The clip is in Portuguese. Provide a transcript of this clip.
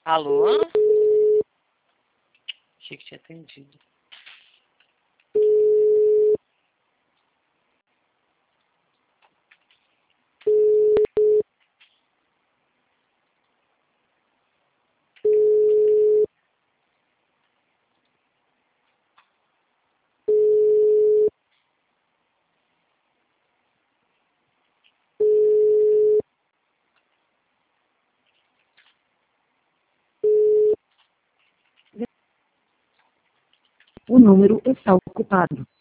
Alô? Achei que tinha atendido. O número está ocupado.